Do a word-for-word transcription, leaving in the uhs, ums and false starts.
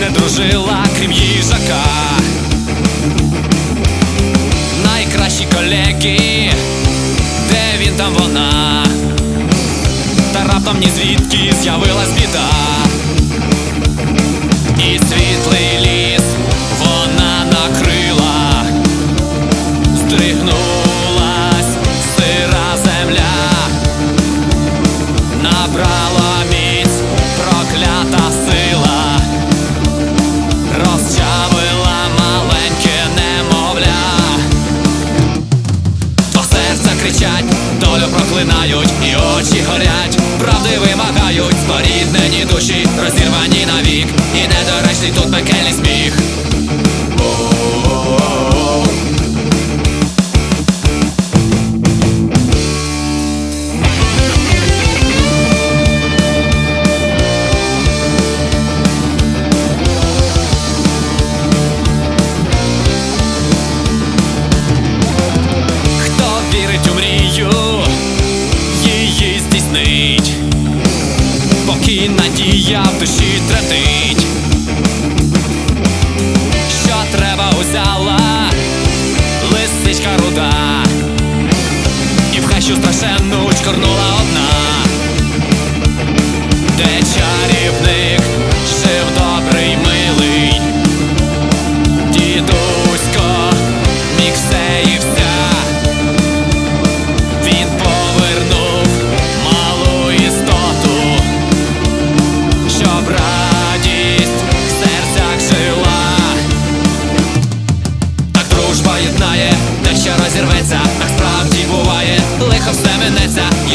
не дружила, крім їжака. Найкращі колеги, де він, там вона. Та раптом ні звідки з'явилась біда. І світлий ліс вона накрила, здригнулась сира земля, набрала міць проклята сила, розчавила маленьке немовля. Два серця кричать, долю проклинають, і очі горять, правди вимагають. Споріднені душі, розірвані навік, і недоречний тут пекельний сміх. Хто вірить у мрію, її здійснить, поки надія в душі тремтить. Що треба, узяла лисичка руда, і в хащу страшенну чкорнула одна, де чарівник жив добрий, милий дідусько, міг все і вся. Він повернув малу істоту, щоб радість в серцях жила. Так дружба єднає, те, що розірветься, так справді буває. Лихо все минеться, і